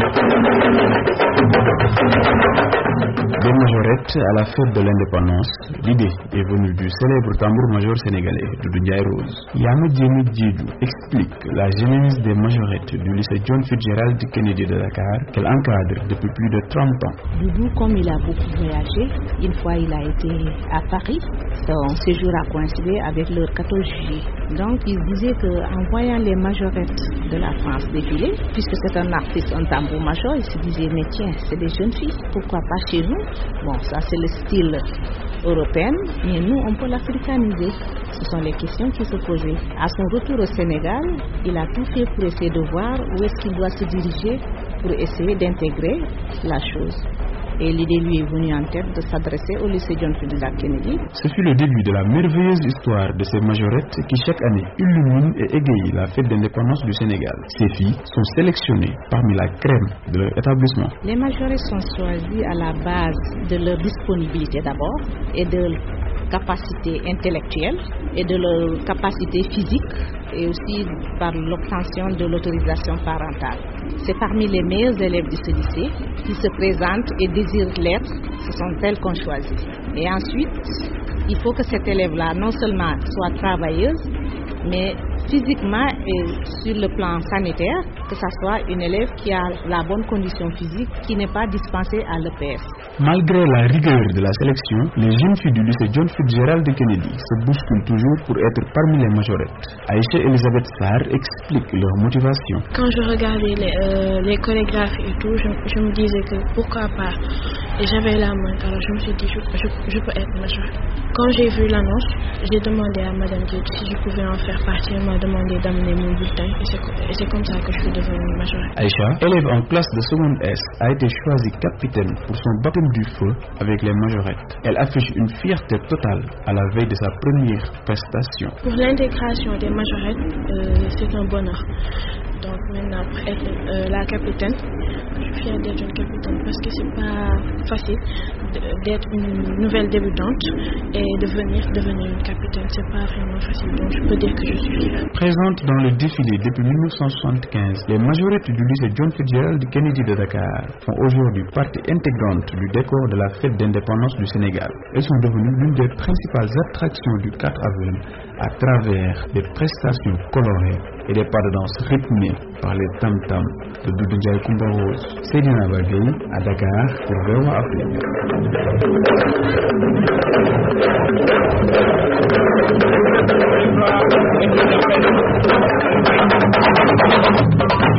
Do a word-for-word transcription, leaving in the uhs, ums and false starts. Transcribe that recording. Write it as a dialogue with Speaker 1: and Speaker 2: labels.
Speaker 1: Des majorettes à la fête de l'indépendance, l'idée est venue du célèbre tambour-major sénégalais Doudou Ndiaye Rose. Yama Diémé Diédou explique la genèse des majorettes du lycée John Fitzgerald Kennedy de Dakar qu'elle encadre depuis plus de trente ans.
Speaker 2: Doudou, comme il a beaucoup voyagé, une fois il a été à Paris, son séjour a coïncidé avec le quatorze juillet. Donc il disait qu'en voyant les majorettes de la France défiler, puisque c'est un artiste, un tambour-major, il se disait mais tiens, c'est des jeunes filles, pourquoi pas chez nous? Bon, ça c'est le style européen, mais nous on peut l'africaniser. Ce sont les questions qui se posaient. À son retour au Sénégal, il a tout fait pour essayer de voir où est-ce qu'il doit se diriger pour essayer d'intégrer la chose. Et l'idée lui est venue en tête de s'adresser au lycée John Fitzgerald Kennedy.
Speaker 1: Ce fut le début de la merveilleuse histoire de ces majorettes qui chaque année illuminent et égayent la fête d'indépendance du Sénégal. Ces filles sont sélectionnées parmi la crème de leur établissement.
Speaker 2: Les majorettes sont choisies à la base de leur disponibilité d'abord et de leur capacité intellectuelle et de leur capacité physique et aussi par l'obtention de l'autorisation parentale. C'est parmi les meilleurs élèves de ce lycée qui se présentent et désirent l'être, ce sont elles qu'on choisit. Et ensuite, il faut que cet élève-là non seulement soit travailleuse, mais physiquement et sur le plan sanitaire, que ce soit une élève qui a la bonne condition physique, qui n'est pas dispensée à l'E P S.
Speaker 1: Malgré la rigueur de la sélection, les jeunes filles du lycée John Fitzgerald Kennedy se bousculent toujours pour être parmi les majorettes. Aïcha Elisabeth Sarr explique leur motivation.
Speaker 3: Quand je regardais les, euh, les chorégraphies et tout, je, je me disais que pourquoi pas. Et j'avais la main, alors je me suis dit je, je, je peux être majorette. Quand j'ai vu l'annonce, j'ai demandé à Madame Diède si je pouvais en faire partie. Elle m'a demandé d'amener mon bulletin et c'est comme ça que je suis devenue majorette.
Speaker 1: Aïcha, élève en classe de seconde S, a été choisie capitaine pour son baptême du feu avec les majorettes. Elle affiche une fierté totale à la veille de sa première prestation.
Speaker 3: Pour l'intégration des majorettes, euh, c'est un bonheur. Donc maintenant, pour être euh, la capitaine, je suis fière d'être une capitaine parce que c'est pas facile d'être une nouvelle débutante et de venir devenir une capitaine. C'est pas vraiment facile, donc je peux dire que je suis fière.
Speaker 1: Présente dans le défilé depuis mille neuf cent soixante-quinze, les majorettes du lycée John Fitzgerald Kennedy de Dakar font aujourd'hui partie intégrante du décor de la fête d'indépendance du Sénégal. Elles sont devenues l'une des principales attractions du quatre avril à travers des prestations colorées et des pas de danse rythmés par les tam-tams de Doudou Ndiaye Coumba Rose. Seydina Bagay à Dakar pour V O A Afrique.